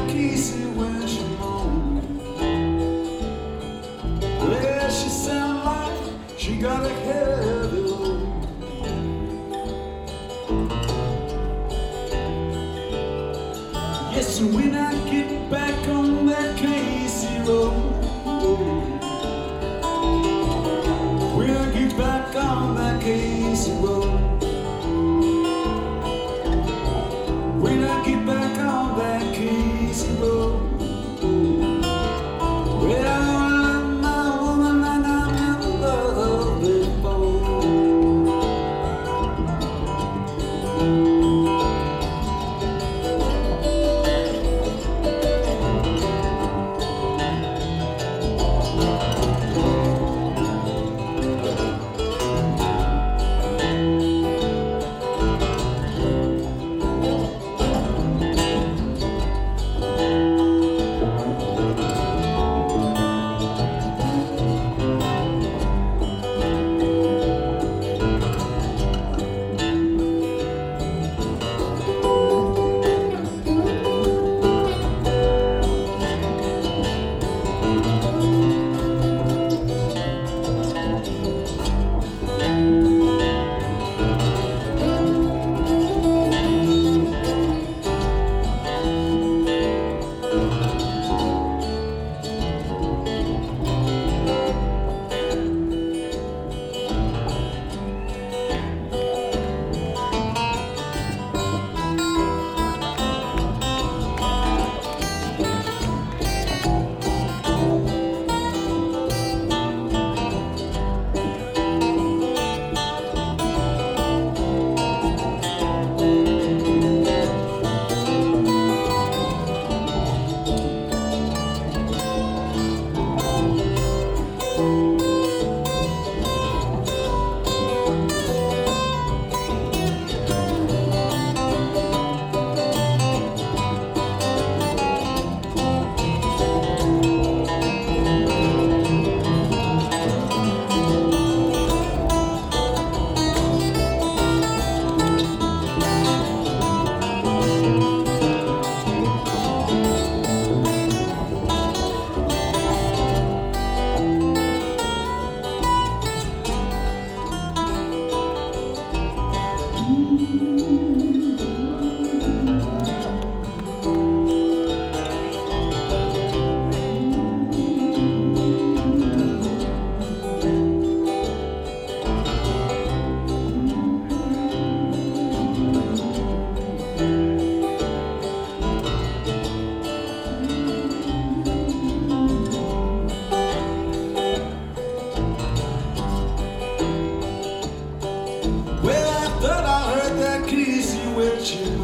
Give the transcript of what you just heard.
Casey when she moaned. Well, she sound like she got a heavy load. Yes, and when I get back on that Casey road, when I get back on that Casey road, when I get back on that Casey road, well, I love my woman like I never loved before. Well, I thought I heard that Casey witch.